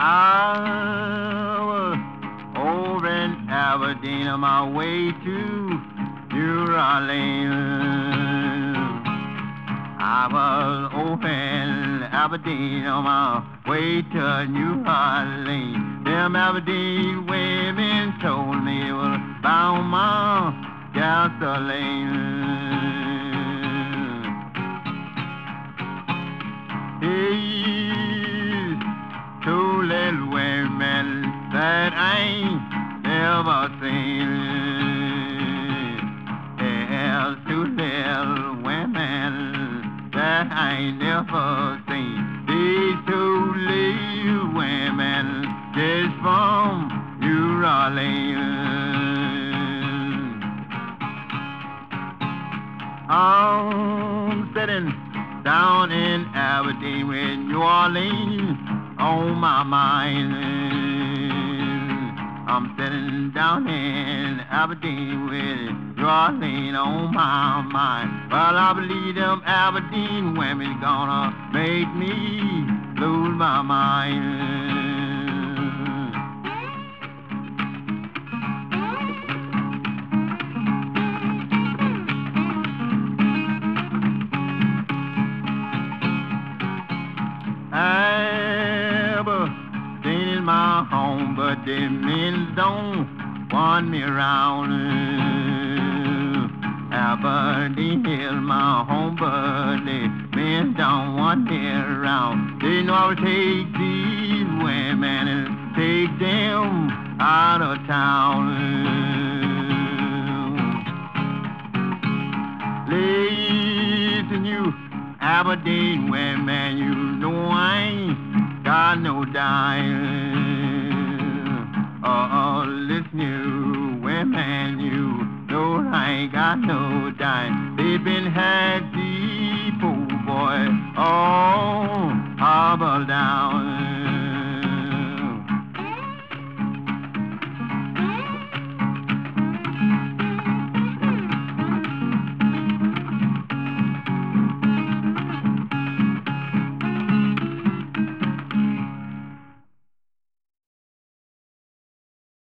I was over in Aberdeen on my way to New Orleans. I was over in Aberdeen on my way to New Orleans. Them Aberdeen women told me it was about my gasoline. Hey, two little women that I ain't never seen. There's two little women that I ain't never seen. These two little women just from New Orleans. I'm sitting down in Aberdeen with New Orleans on my mind. I'm sitting down in Aberdeen with New Orleans on my mind. Well, I believe them Aberdeen women gonna make me lose my mind. Aberdeen is my home, but the men don't want me around. Aberdeen is my home, but the men don't want me around. They know I would take these women and take them out of town. Listen, you Aberdeen women, you know I ain't got no dime. Listen, you women, you know I ain't got no dime. They've been had deep, oh boy, all harbor down.